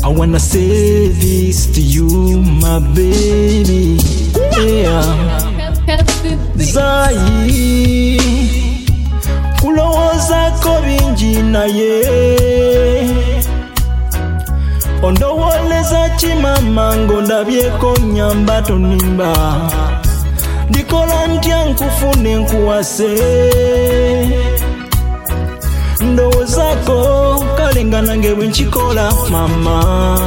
I wanna say this to you, my baby. Yeah. Zai kulowoza ko bingi naye ondowoleza kimama ng'ondabyeko nyamba tonimba ndikola ntya nkufune nkuwase ndowozako kalenga nange bwe nkikola mama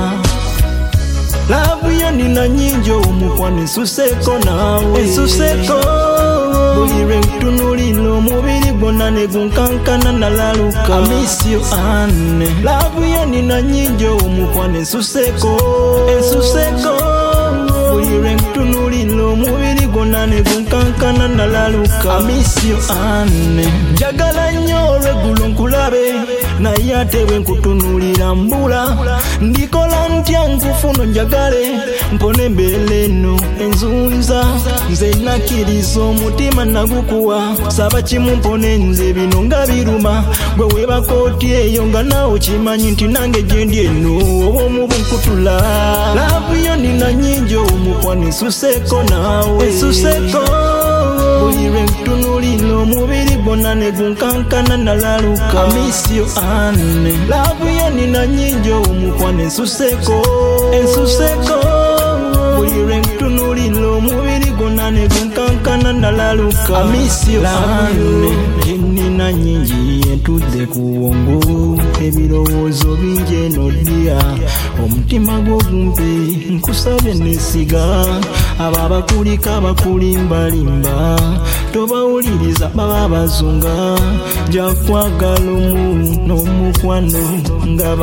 lavu yo nina nyingi omukwano ensuseko naawe ensuseko buli lwe ntunulira omubiri gwonna ne gunkankana nalaluka I miss you Anne lavu yo nina nyingi omukwano ensuseko ensuseko buli lwe ntunulira omubiri gwonna ne gunkankana nalaluka I miss you Anne njagala nnyo olweggulo nkulabe naye ate bwe nkutunulira mbula ndikola ntya nkufuna njagale mpone embeera eno enzunza nze nakkiriza omutima nagukuwa saba kimu mpone nze bino nga biruma gwe weebaka otya eyo nga naawe kimanyi nti nange gye ndi eno oba omubu nkutula laavu yo nina nyingi omukwano ensuseko naawe ensuseko buli lwe ntunulira omubiri gwonna ne gunkankana nalaluka I miss you Anne laavu yo nina nyingi omukwano ensuseko ensuseko buli lwe ntunulira omubiri gwonna ne gunkankana nalaluka I miss you Anne nina nyingi entudde ku bwongo ebirowoozo bingi eno ddiya omutima gw'ogumpe nkusabye nesiga abo abakulika bakulimbalimba tobawuliriza baba bazunga jakwagala omu n'omukwano nga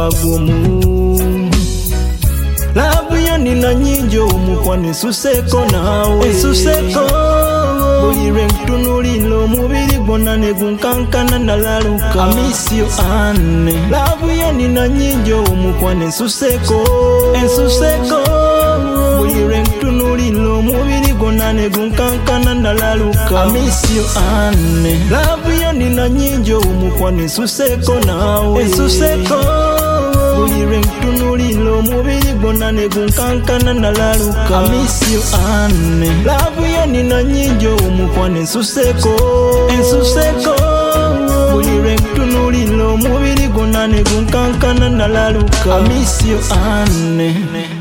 bagomu laavu yo nina nyingi omukwano ensuseko naawe ensuseko buli lwe ntunulira omubiri gwonna ne gunkankana nalaluka I miss you Anne laavu yo nina nyingi omukwano ensuseko ensuseko buli lwe ntunulira omubiri gwonna ne gunkankana nalaluka I miss you Anne laavu yo nina nyingi omukwano ensuseko naawe ensuseko buli lwe ntunulira omubiri gwonna ne gunkankana nalaluka I miss you Anne laavu yo nina nyingi omukwano ensuseko ensuseko buli lwe ntunulira omubiri gwonna ne gunkankana nalaluka I miss you Anne